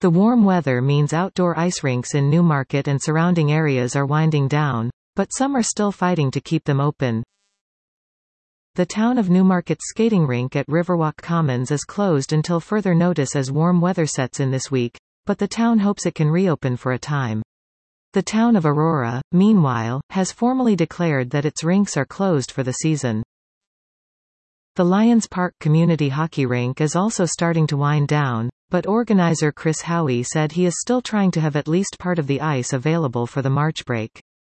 The warm weather means outdoor ice rinks in Newmarket and surrounding areas are winding down, but some are still fighting to keep them open. The town of Newmarket's skating rink at Riverwalk Commons is closed until further notice as warm weather sets in this week, but the town hopes it can reopen for a time. The town of Aurora, meanwhile, has formally declared that its rinks are closed for the season. The Lions Park community hockey rink is also starting to wind down, but organizer Chris Howie said he is still trying to have at least part of the ice available for the March break.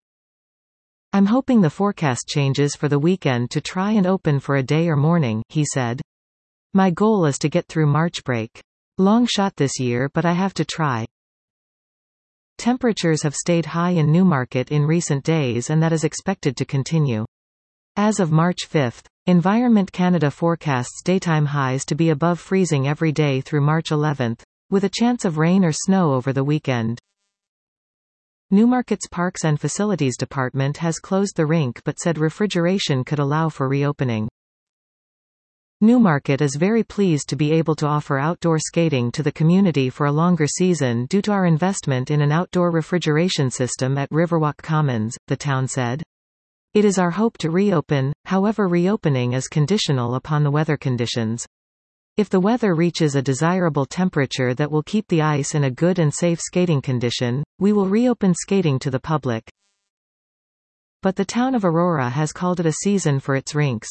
"I'm hoping the forecast changes for the weekend to try and open for a day or morning," he said. "My goal is to get through March break. Long shot this year, but I have to try." Temperatures have stayed high in Newmarket in recent days and that is expected to continue. As of March 5, Environment Canada forecasts daytime highs to be above freezing every day through March 11, with a chance of rain or snow over the weekend. Newmarket's Parks and Facilities Department has closed the rink but said refrigeration could allow for reopening. Newmarket is very pleased to be able to offer outdoor skating to the community for a longer season due to our investment in an outdoor refrigeration system at Riverwalk Commons, the town said. "It is our hope to reopen, however reopening is conditional upon the weather conditions. If the weather reaches a desirable temperature that will keep the ice in a good and safe skating condition, we will reopen skating to the public." But the town of Aurora has called it a season for its rinks.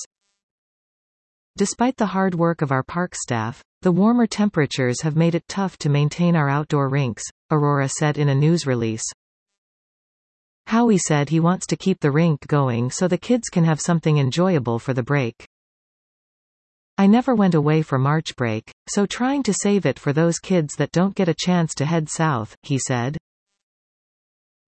"Despite the hard work of our park staff, the warmer temperatures have made it tough to maintain our outdoor rinks," Aurora said in a news release. Howie said he wants to keep the rink going so the kids can have something enjoyable for the break. "I never went away for March break, so trying to save it for those kids that don't get a chance to head south," he said.